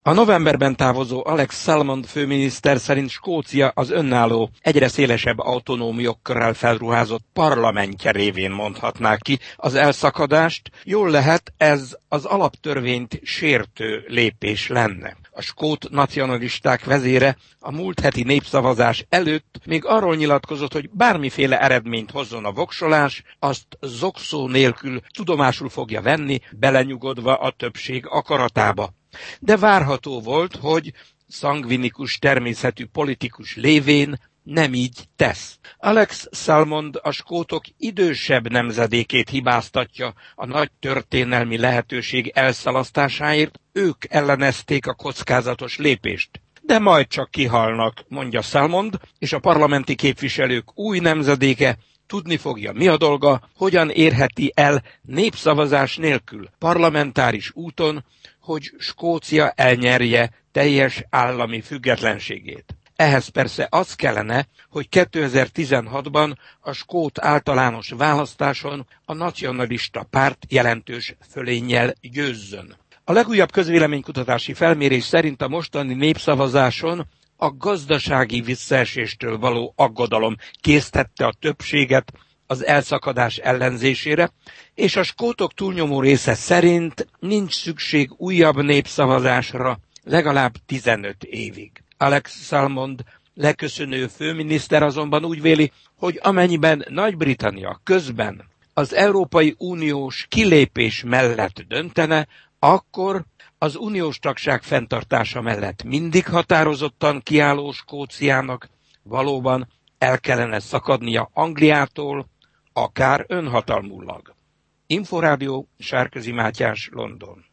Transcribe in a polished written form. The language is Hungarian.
A novemberben távozó Alex Salmond főminiszter szerint Skócia az önálló, egyre szélesebb autonóm jogkörrel felruházott parlamentje révén mondhatná ki az elszakadást. Jól lehet, ez az alaptörvényt sértő lépés lenne. A skót nacionalisták vezére a múlt heti népszavazás előtt még arról nyilatkozott, hogy bármiféle eredményt hozzon a voksolás, azt zokszó nélkül tudomásul fogja venni, belenyugodva a többség akaratába. De várható volt, hogy szangvinikus természetű politikus lévén nem így tesz. Alex Salmond a skótok idősebb nemzedékét hibáztatja a nagy történelmi lehetőség elszalasztásáért, ők ellenezték a kockázatos lépést. De majd csak kihalnak, mondja Salmond, és a parlamenti képviselők új nemzedéke tudni fogja, mi a dolga, hogyan érheti el népszavazás nélkül, parlamentáris úton, hogy Skócia elnyerje teljes állami függetlenségét. Ehhez persze az kellene, hogy 2016-ban a skót általános választáson a nacionalista párt jelentős fölénnyel győzzön. A legújabb közvéleménykutatási felmérés szerint a mostani népszavazáson a gazdasági visszaeséstől való aggodalom késztette a többséget az elszakadás ellenzésére, és a skótok túlnyomó része szerint nincs szükség újabb népszavazásra legalább 15 évig. Alex Salmond leköszönő főminiszter azonban úgy véli, hogy amennyiben Nagy-Britannia közben az Európai Uniós kilépés mellett döntene, akkor az uniós tagság fenntartása mellett mindig határozottan kiálló Skóciának valóban el kellene szakadnia Angliától, akár önhatalmulag. Inforádió, Sárközi Mátyás, London.